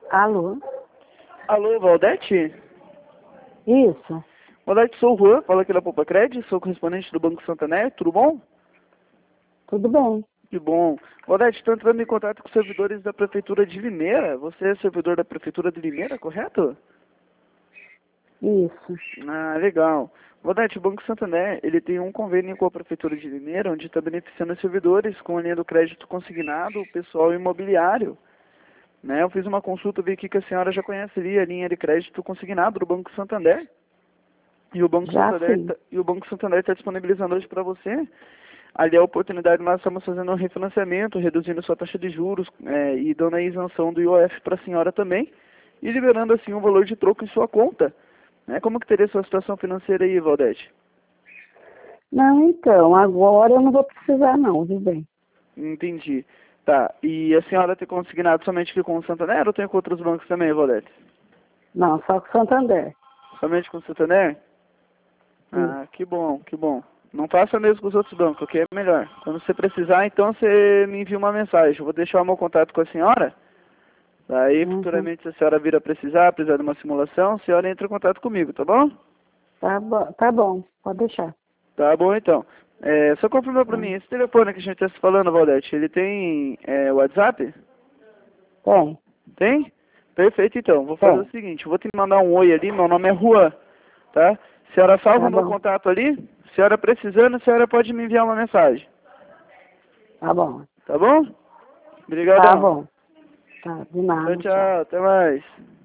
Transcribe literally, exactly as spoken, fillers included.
Alô? Alô, Valdete? Isso. Valdete, sou o Juan, fala aqui da Poupa Cred, sou correspondente do Banco Santander, tudo bom? Tudo bem. Que bom. Valdete, estou entrando em contato com os servidores da Prefeitura de Limeira. Você é servidor da Prefeitura de Limeira, correto? Isso. Ah, legal. Valdete, o Banco Santander, ele tem um convênio com a Prefeitura de Limeira, onde está beneficiando os servidores com a linha do crédito consignado, pessoal imobiliário. Né? Eu fiz uma consulta, vi aqui que a senhora já conhece ali a linha de crédito consignado do Banco Santander. E o Banco Já Santander sim. tá, e o Banco Santander está disponibilizando hoje para você ali a oportunidade. Nós estamos fazendo um refinanciamento, reduzindo sua taxa de juros é, e dando a isenção do I O F para a senhora também e liberando assim um valor de troco em sua conta. Né? Como que teria sua situação financeira aí, Valdete? Não, então, agora eu não vou precisar não, viu bem? Entendi. Tá. E a senhora tem consignado somente aqui com o Santander ou tem com outros bancos também, Valdete? Não, só com o Santander. Somente com o Santander? Ah, que bom, que bom. Não faça mesmo com os outros bancos, que é melhor. Quando você precisar, então você me envia uma mensagem. Eu vou deixar o meu contato com a senhora. Daí, Uhum. futuramente, se a senhora vir a precisar, precisar de uma simulação, a senhora entra em contato comigo, tá bom? Tá bom, tá bom, pode deixar. Tá bom, então. É, só confirma pra Tá. mim, esse telefone que a gente tá se falando, Valdete, ele tem é, WhatsApp? Tem, Tem? Perfeito, então. Vou fazer tem. o seguinte, eu vou te mandar um oi ali, meu nome é Juan, tá? A senhora salva Tá o meu bom, contato ali, a senhora precisando, a senhora pode me enviar uma mensagem. tá bom. Tá bom? Tá Obrigadão. bom. Tá, de Tchau, nada, tchau. tchau. Até mais.